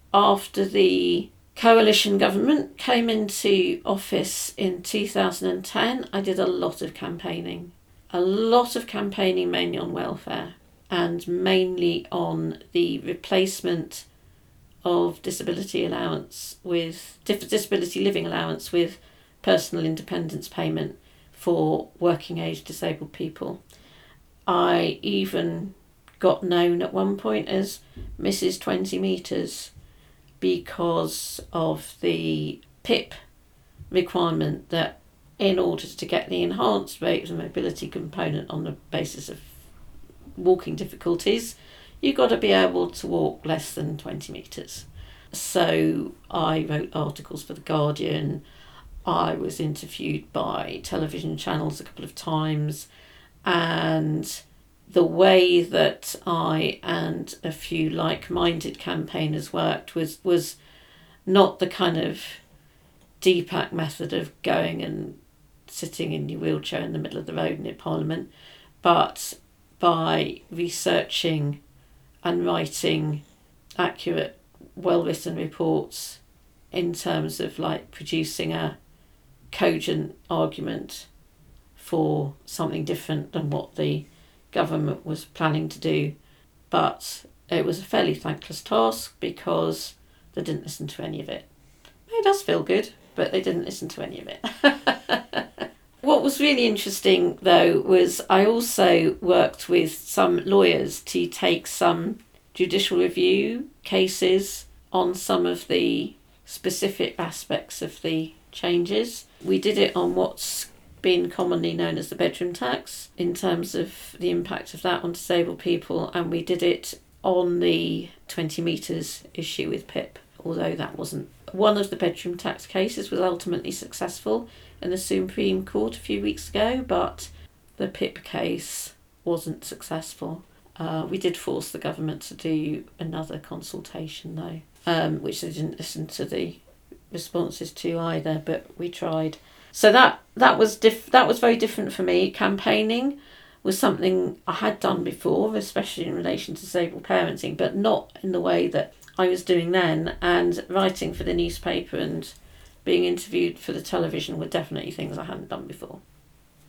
after the coalition government came into office in 2010, I did a lot of campaigning. Mainly on welfare and mainly on the replacement of disability living allowance with personal independence payment for working age disabled people. I even got known at one point as Mrs. 20 metres because of the PIP requirement that in order to get the enhanced rates and mobility component on the basis of walking difficulties, you've got to be able to walk less than 20 metres. So I wrote articles for The Guardian. I was interviewed by television channels a couple of times, and the way that I and a few like-minded campaigners worked was not the kind of Deepak method of going and sitting in your wheelchair in the middle of the road near Parliament, but by researching and writing accurate, well-written reports in terms of like producing a cogent argument for something different than what the government was planning to do. But it was a fairly thankless task because they didn't listen to any of it. It does feel good, but they didn't listen to any of it. What was really interesting, though, was I also worked with some lawyers to take some judicial review cases on some of the specific aspects of the changes. We did it on what's been commonly known as the bedroom tax in terms of the impact of that on disabled people, and we did it on the 20 metres issue with PIP, although that wasn't. One of the bedroom tax cases was ultimately successful in the Supreme Court a few weeks ago, but the PIP case wasn't successful. We did force the government to do another consultation though, which they didn't listen to the responses to either, but we tried. So that was very different for me. Campaigning was something I had done before, especially in relation to disabled parenting, but not in the way that I was doing then. And writing for the newspaper and being interviewed for the television were definitely things I hadn't done before.